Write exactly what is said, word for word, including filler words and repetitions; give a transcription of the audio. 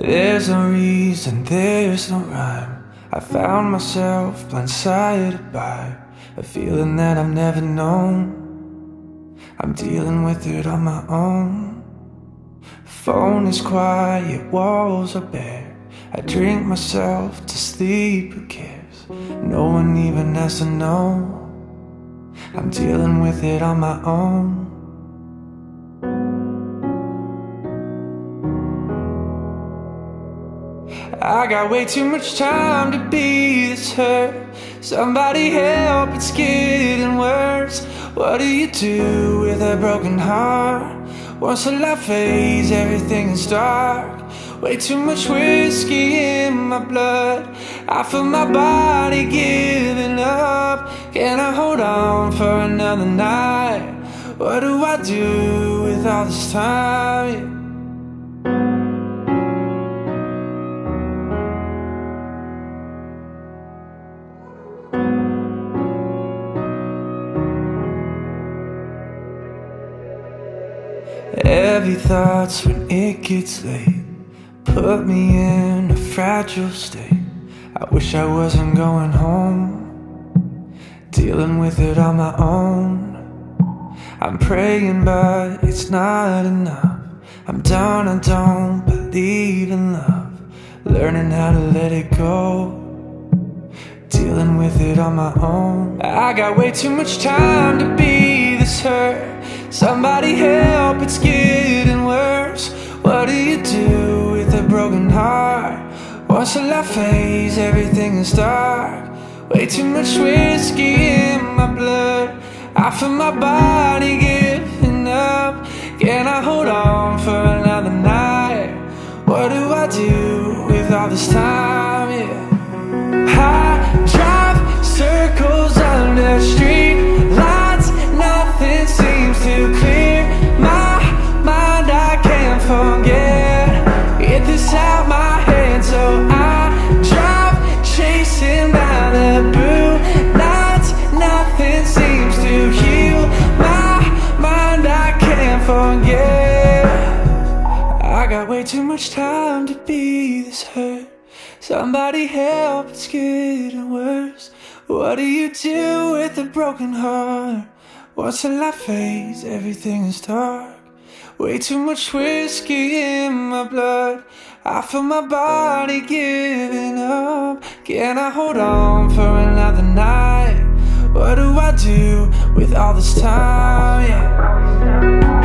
There's no reason, there's no rhyme. I found myself blindsided by a feeling that I've never known. I'm dealing with it on my own. Phone is quiet, walls are bare. I drink myself to sleep, who cares? No one even has to know. I'm dealing with it on my own. I got way too much time to be this hurt. Somebody help, it's getting worse. What do you do with a broken heart? Once the light fades, everything is dark. Way too much whiskey in my blood. I feel my body giving up. Can I hold on for another night? What do I do with all this time? Heavy thoughts when it gets late put me in a fragile state. I wish I wasn't going home, dealing with it on my own. I'm praying but it's not enough. I'm down, I don't believe in love. Learning how to let it go, dealing with it on my own. I got way too much time to be this hurt. Somebody help, it's getting worse. What do you do with a broken heart? Once the light fades, everything is dark. Way too much whiskey in my blood. I feel my body giving up. Can I hold on for another night? What do I do with all this time? Yeah. I drive circles under street lights. Nothing seems to clear my mind. I can't forget. Get this out my head, so I drive chasing Malibu nights. Nothing seems to heal my mind. I can't forget. I got way too much time to be this hurt. Somebody help, it's getting worse. What do you do with a broken heart? Once the light fades, everything is dark. Way too much whiskey in my blood. I feel my body giving up. Can I hold on for another night? What do I do with all this time? Yeah.